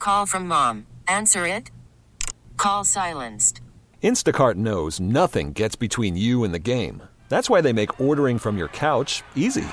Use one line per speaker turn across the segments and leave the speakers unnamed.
call from mom. Answer it. Call silenced.
Instacart knows nothing gets between you and the game. That's why they make ordering from your couch easy.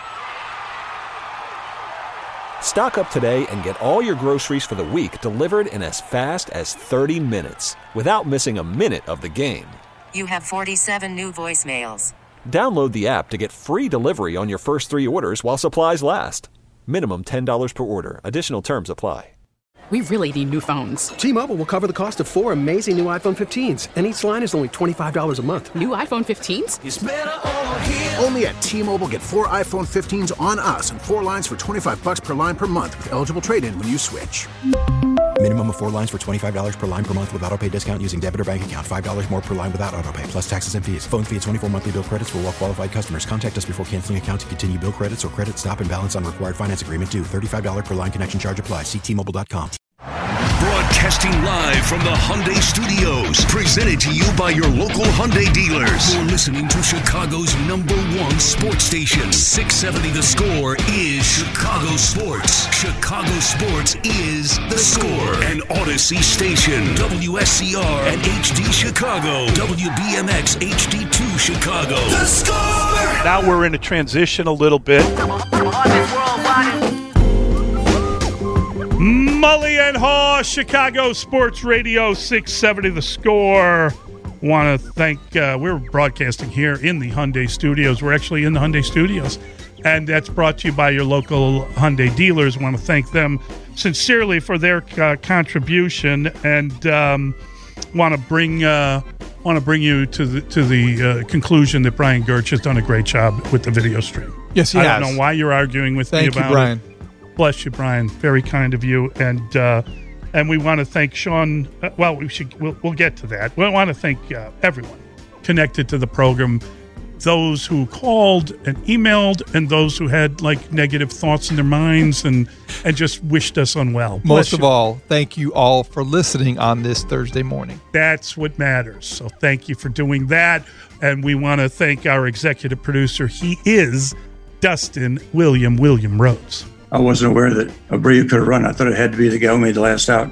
Stock up today and get all your groceries for the week delivered in as fast as 30 minutes without missing a minute of the game.
You have 47 new voicemails.
Download the app to get free delivery on your first 3 orders while supplies last. Minimum $10 per order. Additional terms apply.
We really need new phones.
T-Mobile will cover the cost of 4 amazing new iPhone 15s, and each line is only $25 a month.
New iPhone 15s?
It's better over here. Only at T-Mobile, get 4 iPhone 15s on us and 4 lines for $25 per line per month with eligible trade-in when you switch.
Minimum of 4 lines for $25 per line per month with autopay discount using debit or bank account. $5 more per line without autopay, plus taxes and fees. Phone fee at 24 monthly bill credits for well-qualified customers. Contact us before canceling account to continue bill credits or credit stop and balance on required finance agreement due. $35 per line connection charge applies. See T-Mobile.com.
Broadcasting live from the Hyundai Studios, presented to you by your local Hyundai dealers. You're listening to Chicago's #1 sports station. 670 The Score is Chicago Sports. Chicago Sports is The Score. An Odyssey station. WSCR and HD Chicago. WBMX HD2 Chicago. The Score!
Now we're in a transition a little bit. Mully and Haw, Chicago Sports Radio, 670 The Score. Want to thank, we're broadcasting here in the Hyundai Studios. We're actually in the Hyundai Studios, and that's brought to you by your local Hyundai dealers. Want to thank them sincerely for their contribution, and want to bring you to the conclusion that Brian Gertz has done a great job with the video stream.
Yes, he has.
I don't know why you're arguing with me about it.
Thank you, Brian.
Bless you, Brian. Very kind of you, and we want to thank Sean. We'll get to that. We want to thank everyone connected to the program, those who called and emailed, and those who had negative thoughts in their minds and just wished us unwell.
Most of all, thank you all for listening on this Thursday morning.
That's what matters. So thank you for doing that, and we want to thank our executive producer. He is Dustin William Rhodes.
I wasn't aware that Abreu could have run. I thought it had to be the guy who made the last out.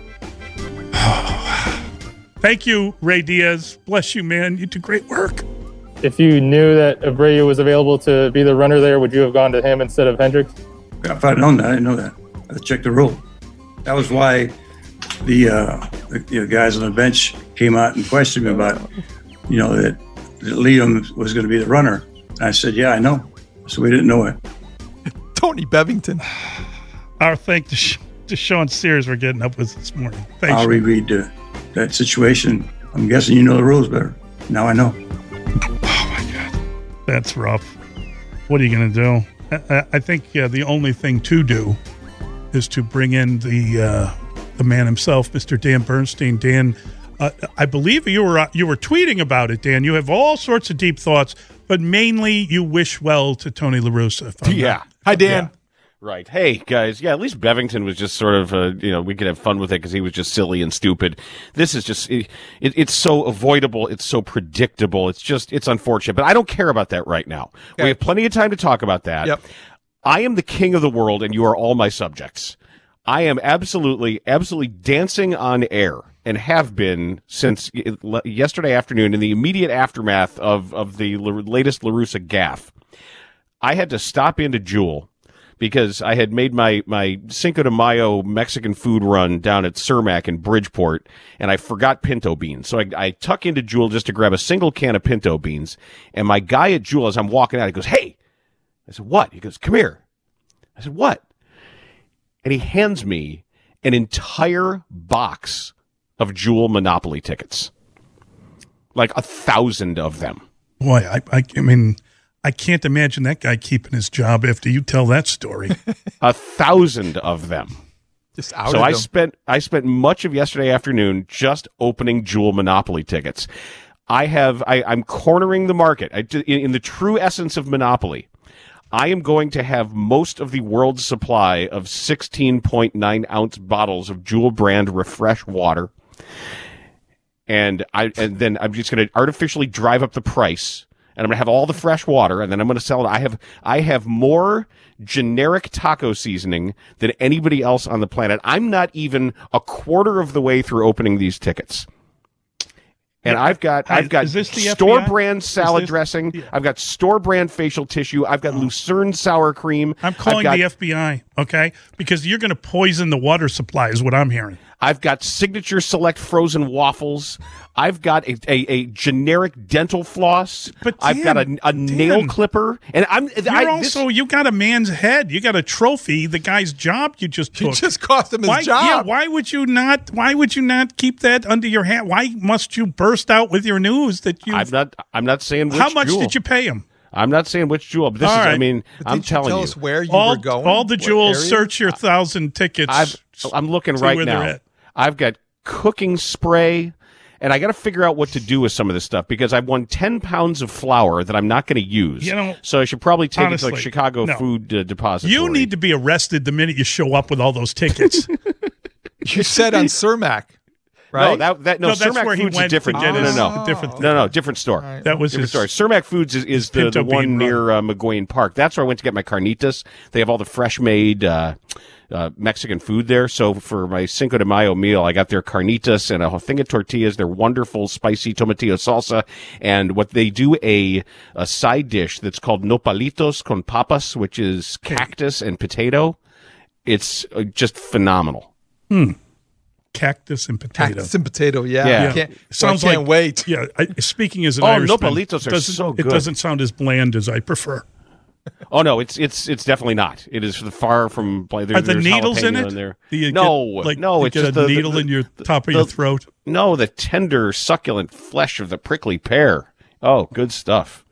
Thank you, Ray Diaz. Bless you, man. You do great work.
If you knew that Abreu was available to be the runner there, would you have gone to him instead of Hendricks?
If I'd known that, I didn't know that. I checked the rule. That was why the guys on the bench came out and questioned me about, that Liam was going to be the runner. And I said, yeah, I know. So we didn't know it.
Tony Bevington.
Our thanks to Sean Sears for getting up with us this morning. Thanks.
I'll reread that situation. I'm guessing you know the rules better. Now I know.
Oh, my God. That's rough. What are you going to do? I think the only thing to do is to bring in the man himself, Mr. Dan Bernstein. Dan, I believe you were tweeting about it, Dan. You have all sorts of deep thoughts, but mainly you wish well to Tony La Russa.
Yeah.
Hi, Dan.
Yeah. Right. Hey, guys. Yeah, at least Bevington was just sort of, we could have fun with it because he was just silly and stupid. This is just, it's so avoidable. It's so predictable. It's unfortunate. But I don't care about that right now. Okay. We have plenty of time to talk about that.
Yep.
I am the king of the world, and you are all my subjects. I am absolutely dancing on air, and have been since yesterday afternoon in the immediate aftermath of the latest La Russa gaffe. I had to stop into Jewel because I had made my Cinco de Mayo Mexican food run down at Cermak in Bridgeport, and I forgot pinto beans. So I tuck into Jewel just to grab a single can of pinto beans, and my guy at Jewel, as I'm walking out, he goes, "Hey." I said, "What?" He goes, "Come here." I said, "What?" And he hands me an entire box of Jewel Monopoly tickets. 1,000 of them.
Boy, I mean, I can't imagine that guy keeping his job after you tell that story.
1,000 of them.
Just out
so
of
them. I spent much of yesterday afternoon just opening Jewel Monopoly tickets. I'm cornering the market. In the true essence of Monopoly, I am going to have most of the world's supply of 16.9 ounce bottles of Jewel brand Refresh water. And then I'm just going to artificially drive up the price and I'm going to have all the fresh water, and then I'm going to sell it. I have more generic taco seasoning than anybody else on the planet. I'm not even a quarter of the way through opening these tickets. And I've got store brand salad dressing. Yeah. I've got store brand facial tissue. I've got Lucerne sour cream.
I'm calling the FBI, okay? Because you're going to poison the water supply is what I'm hearing.
I've got Signature Select frozen waffles. I've got a generic dental floss.
But
I've got a nail clipper, and
you got a man's head. You got a trophy. The guy's job you just took.
You just cost him his job.
Yeah, why would you not? Why would you not keep that under your hat? Why must you burst out with your news that you?
I'm not saying which
how much
jewel.
did you pay him?
I'm not saying which jewel, but this is.
Right.
I mean, I'm telling you.
Tell us where you
were
going.
All the jewels. Search your 1,000 tickets.
I'm looking right now. I've got cooking spray, and I got to figure out what to do with some of this stuff because I've won 10 pounds of flour that I'm not going to use. So I should probably take it to like Chicago Food Depository.
You need to be arrested the minute you show up with all those tickets.
You said on Cermak, right?
No, Cermak Foods is different. Different store.
Right. That was
different store. Cermak Foods is the one near McGuane Park. That's where I went to get my carnitas. They have all the fresh made Mexican food there. So for my Cinco de Mayo meal, I got their carnitas and a thing of tortillas. They're wonderful spicy tomatillo salsa. And what they do a side dish that's called nopalitos con papas, which is cactus and potato. It's just phenomenal.
Cactus and potato.
Cactus and potato, yeah. I can't wait.
Yeah, speaking as an Irishman,
nopalitos are so good.
It doesn't sound as bland as I prefer.
Oh no, it's definitely not. It is far from.
Are the needles in it?
There.
No,
it's
just a needle in your top of your throat.
No, the tender, succulent flesh of the prickly pear. Oh, good stuff.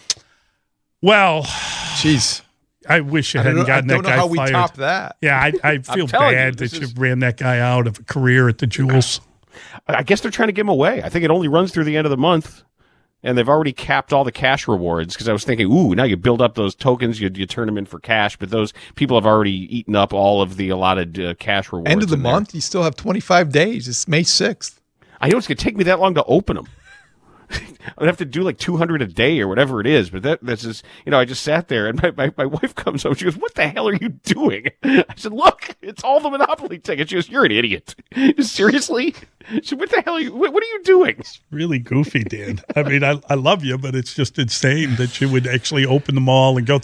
Well,
jeez,
I wish you hadn't gotten that guy fired.
I don't know how we top that.
Yeah, I feel bad that you ran that guy out of a career at the Jewels.
I guess they're trying to give him away. I think it only runs through the end of the month. And they've already capped all the cash rewards because I was thinking, now you build up those tokens, you turn them in for cash, but those people have already eaten up all of the allotted cash rewards.
End of the month, you still have 25 days. It's May 6th.
I know it's going to take me that long to open them. I'd have to do like 200 a day or whatever it is, but that's just, I just sat there and my wife comes home. She goes, "What the hell are you doing?" I said, "Look, it's all the Monopoly tickets." She goes, "You're an idiot." Seriously? She said, "What the hell are you, what are you doing?"
It's really goofy, Dan. I mean, I love you, but it's just insane that you would actually open them all and go.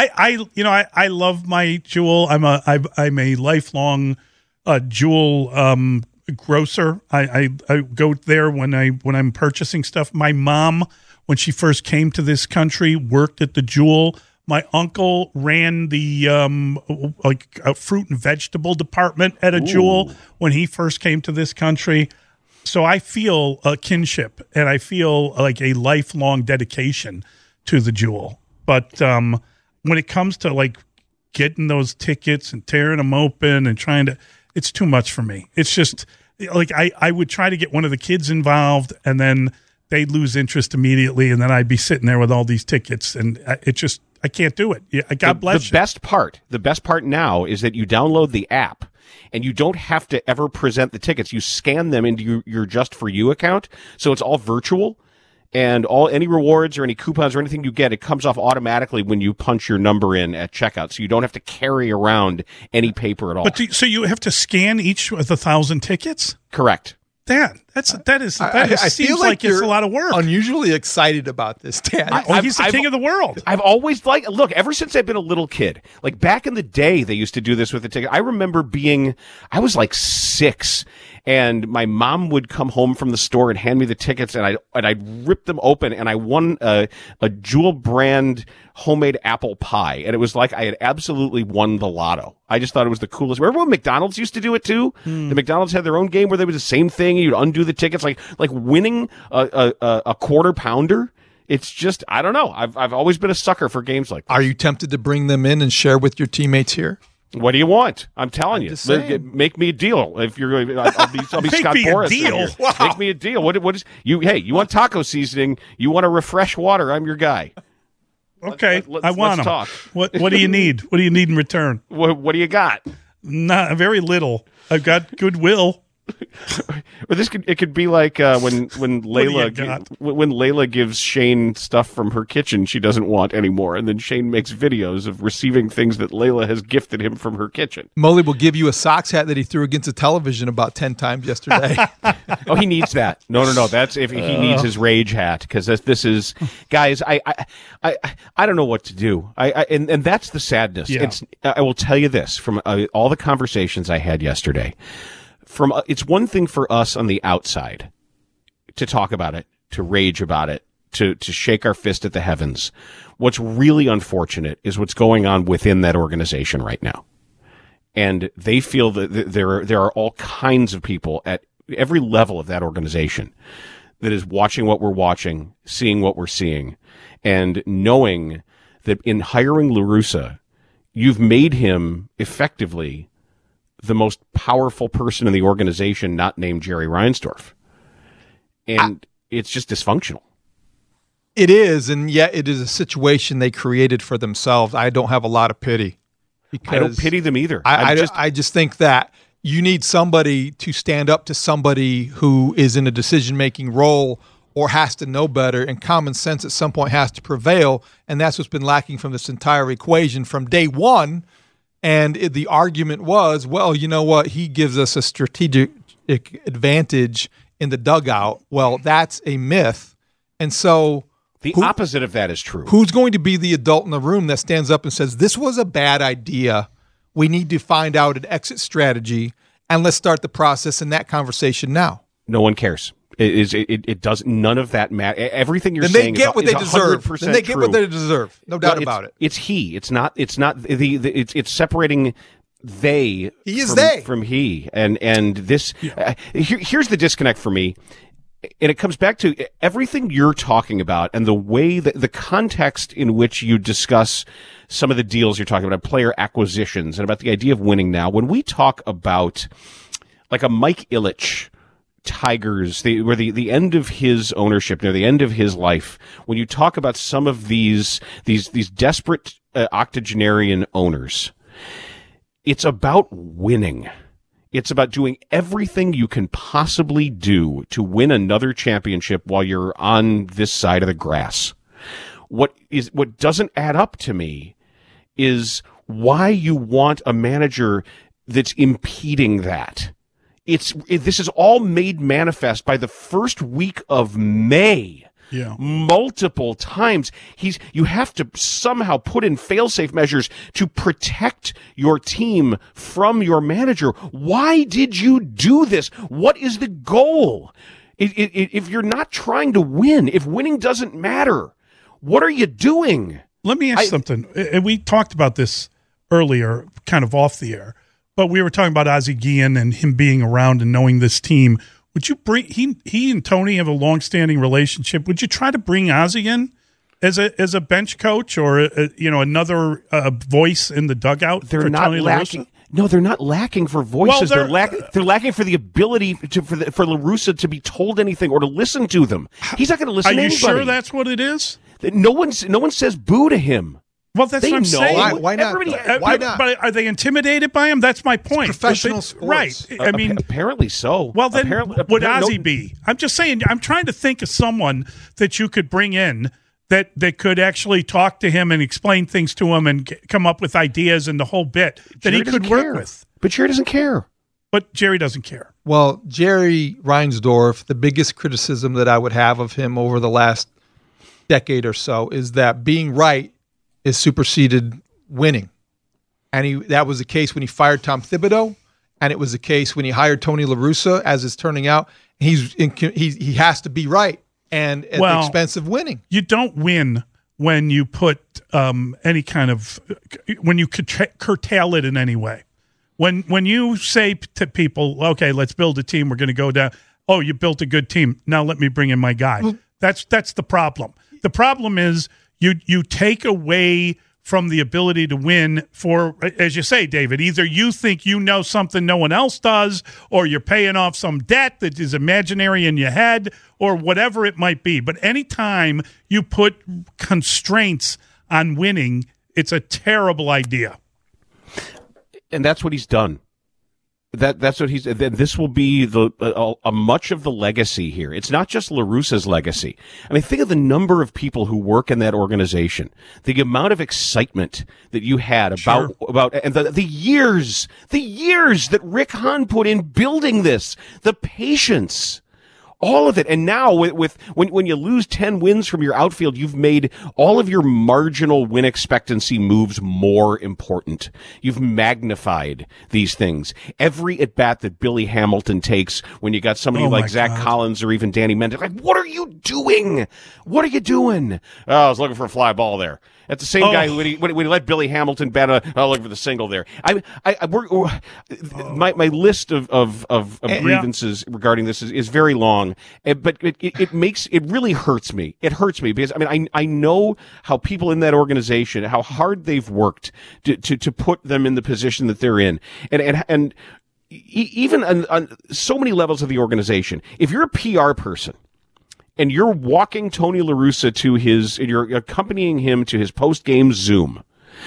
I love my Jewel. I'm a lifelong Jewel grocer. I go there when I'm purchasing stuff. My mom, when she first came to this country, worked at the Jewel. My uncle ran the a fruit and vegetable department at a Jewel when he first came to this country. So I feel a kinship and I feel like a lifelong dedication to the Jewel. But when it comes to like getting those tickets and tearing them open and trying to, it's too much for me. It's just like I would try to get one of the kids involved and then they'd lose interest immediately and then I'd be sitting there with all these tickets and I can't do it. Yeah, God bless you.
The best part now is that you download the app and you don't have to ever present the tickets. You scan them into your Just For You account. So it's all virtual. And any rewards or any coupons or anything you get, it comes off automatically when you punch your number in at checkout. So you don't have to carry around any paper at all.
But so you have to scan each of the 1,000 tickets?
Correct.
Dan, that seems like it's a lot of work.
Unusually excited about this, Dan.
He's the king of the world.
I've always look, ever since I've been a little kid, like back in the day, they used to do this with the ticket. I remember I was like 6 and my mom would come home from the store and hand me the tickets and I'd rip them open and I won a Jewel brand homemade apple pie. And it was like I had absolutely won the lotto. I just thought it was the coolest. Remember when McDonald's used to do it too? The McDonald's had their own game where they would do the same thing. You'd undo the tickets, like winning a quarter pounder. It's just, I don't know. I've always been a sucker for games like this.
Are you tempted to bring them in and share with your teammates here?
What do you want? I'm telling you. Make me a deal. If you're, I'll be Scott Boras.
Wow.
Make me a deal. What is you? Hey, you want taco seasoning? You want to refresh water? I'm your guy.
Okay, I want them.
Talk.
What do you need? What do you need in return?
What do you got?
Not very little. I've got goodwill.
Or it could be like when Layla gives Shane stuff from her kitchen she doesn't want anymore, and then Shane makes videos of receiving things that Layla has gifted him from her kitchen.
Mully will give you a Sox hat that he threw against the television about 10 times yesterday.
Oh, he needs that. No. That's if he needs his rage hat, because this is, guys. I don't know what to do. And that's the sadness.
Yeah.
I will tell you this from all the conversations I had yesterday. It's one thing for us on the outside to talk about it, to rage about it, to shake our fist at the heavens. What's really unfortunate is what's going on within that organization right now. And they feel that there are all kinds of people at every level of that organization that is watching what we're watching, seeing what we're seeing, and knowing that in hiring La Russa, you've made him effectively the most powerful person in the organization, not named Jerry Reinsdorf. And it's just dysfunctional.
It is, and yet it is a situation they created for themselves. I don't have a lot of pity.
I don't pity them either.
I just think that you need somebody to stand up to somebody who is in a decision-making role or has to know better, and common sense at some point has to prevail, and that's what's been lacking from this entire equation from day one. And the argument was, well, you know what? He gives us a strategic advantage in the dugout. Well, that's a myth. And so
the opposite of that is true.
Who's going to be the adult in the room that stands up and says, this was a bad idea? We need to find out an exit strategy, and let's start the process in that conversation now.
No one cares. It does none of that matter. Everything you're saying is 100% true.
Then they get what they deserve. No doubt about it.
It's he. It's not. It's it's separating they.
He is they
from he. And this. Here's the disconnect for me. And it comes back to everything you're talking about and the way that the context in which you discuss some of the deals you're talking about, player acquisitions, and about the idea of winning now. When we talk about like a Mike Ilitch Tigers, where the end of his ownership, near the end of his life, when you talk about some of these desperate octogenarian owners, it's about winning. It's about doing everything you can possibly do to win another championship while you're on this side of the grass. What doesn't add up to me is why you want a manager that's impeding that. This is all made manifest by the first week of May.
Yeah.
Multiple times. You have to somehow put in fail-safe measures to protect your team from your manager. Why did you do this? What is the goal? If you're not trying to win, if winning doesn't matter, what are you doing?
Let me ask something. We talked about this earlier, kind of off the air, but we were talking about Ozzie Guillen and him being around and knowing this team. Would you bring he and Tony have a long-standing relationship? Would you try to bring Ozzie in as a bench coach or another voice in the dugout?
They're not lacking. No, they're not lacking for voices.
Well,
they're lacking for the ability for La Russa to be told anything or to listen to them. He's not going to listen to anybody.
Are you sure that's what it is?
No one says boo to him.
Well, that's what I'm saying.
Why not? Why not?
But are they intimidated by him? That's my point.
It's professional sports.
Right. I mean,
apparently so.
Well, then would Ozzie be? I'm just saying, I'm trying to think of someone that you could bring in that could actually talk to him and explain things to him and come up with ideas and the whole bit that he could work with.
But Jerry doesn't care.
But Jerry doesn't care.
Well, Jerry Reinsdorf, the biggest criticism that I would have of him over the last decade or so is that being right is superseded winning. And that was the case when he fired Tom Thibodeau, and it was the case when he hired Tony La Russa, as it's turning out. He has to be right, and at the expense of winning.
You don't win when you put any kind of when you curtail it in any way. When you say to people, okay, let's build a team, we're going to go down. Oh, you built a good team. Now let me bring in my guy. Well, that's the problem. The problem is you take away from the ability to win for, as you say, David, either you think you know something no one else does, or you're paying off some debt that is imaginary in your head, or whatever it might be. But anytime you put constraints on winning, it's a terrible idea.
And that's what he's done. That's what he's. This will be a much of the legacy here. It's not just La Russa's legacy. I mean, think of the number of people who work in that organization, the amount of excitement that you had about and the years that Rick Hahn put in building this, the patience. All of it. And now when you lose 10 wins from your outfield, you've made all of your marginal win expectancy moves more important. You've magnified these things. Every at bat that Billy Hamilton takes when you got somebody like Zach Collins or even Danny Mendick, like, what are you doing? What are you doing? Oh, I was looking for a fly ball there. That's the same guy who, when he let Billy Hamilton bat, looking for the single there. My list of grievances regarding this is very long, but it really hurts me. It hurts me because I know how people in that organization, how hard they've worked to put them in the position that they're in, and even on so many levels of the organization. If you're a PR person, and you're walking Tony La Russa you're accompanying him to his post-game Zoom.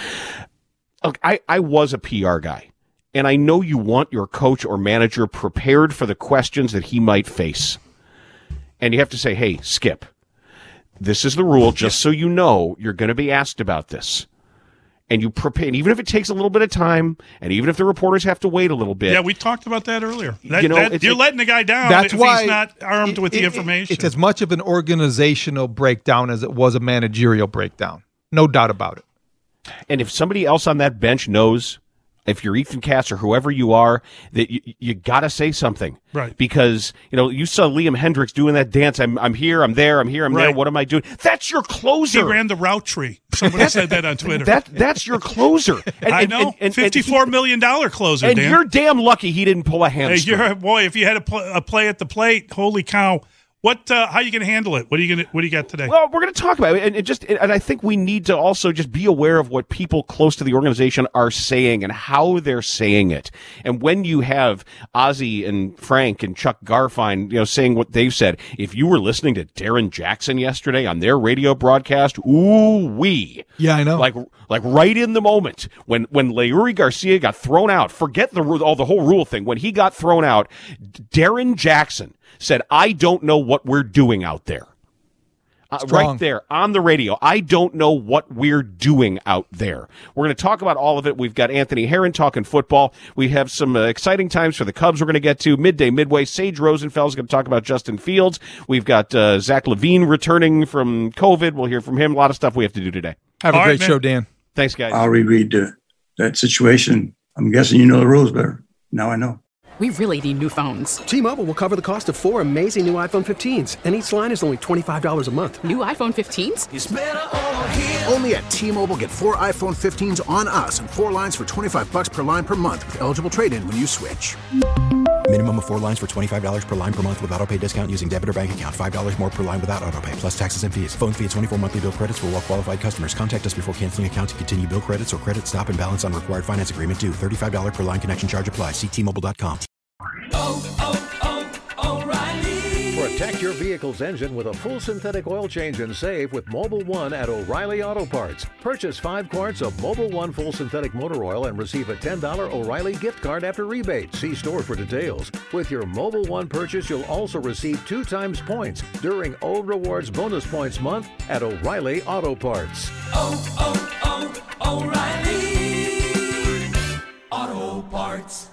Look, I was a PR guy, and I know you want your coach or manager prepared for the questions that he might face. And you have to say, hey, Skip, this is the rule, just so you know you're going to be asked about this. And you prepare, and even if it takes a little bit of time, and even if the reporters have to wait a little bit.
Yeah, we talked about that earlier. You're letting the guy down if
why
he's not armed with the information.
It's as much of an organizational breakdown as it was a managerial breakdown. No doubt about it.
And if somebody else on that bench knows, if you're Ethan Katz or whoever you are, that you got to say something.
Right.
Because, you saw Liam Hendriks doing that dance. I'm here, I'm there, I'm here, I'm there. What am I doing? That's your closer.
He ran the route tree. Somebody said that on Twitter.
That's your closer.
I know. $54 million closer,
and
Dan.
You're damn lucky he didn't pull a hamstring.
If you had a play at the plate, holy cow. How are you going to handle it? What do you got today?
Well, we're going to talk about it, and I think we need to also just be aware of what people close to the organization are saying and how they're saying it. And when you have Ozzie and Frank and Chuck Garfien, saying what they've said, if you were listening to Darren Jackson yesterday on their radio broadcast, ooh-wee.
Yeah, I know.
Like right in the moment when Leury Garcia got thrown out, forget the whole rule thing. When he got thrown out, Darren Jackson said, I don't know what we're doing out there. Right there on the radio. I don't know what we're doing out there. We're going to talk about all of it. We've got Anthony Herron talking football. We have some exciting times for the Cubs we're going to get to. Midway. Sage Rosenfeld is going to talk about Justin Fields. We've got Zach Levine returning from COVID. We'll hear from him. A lot of stuff we have to do today.
Have a great show, Dan.
Thanks, guys.
I'll reread that situation. I'm guessing you know the rules better. Now I know.
We really need new phones.
T-Mobile will cover the cost of 4 amazing new iPhone 15s, and each line is only $25 a month.
New iPhone 15s?
It's better over here. Only at T-Mobile, get 4 iPhone 15s on us and 4 lines for $25 per line per month with eligible trade-in when you switch.
Minimum of 4 lines for $25 per line per month with autopay discount using debit or bank account. $5 more per line without autopay, plus taxes and fees. Phone fee at 24 monthly bill credits for well-qualified customers. Contact us before canceling account to continue bill credits or credit stop and balance on required finance agreement due. $35 per line connection charge applies. See T-Mobile.com.
O'Reilly. Protect your vehicle's engine with a full synthetic oil change and save with Mobil 1 at O'Reilly Auto Parts. Purchase 5 quarts of Mobil 1 full synthetic motor oil and receive a $10 O'Reilly gift card after rebate. See store for details. With your Mobil 1 purchase, you'll also receive 2 times points during O Rewards Bonus Points Month at O'Reilly Auto Parts.
O'Reilly Auto Parts.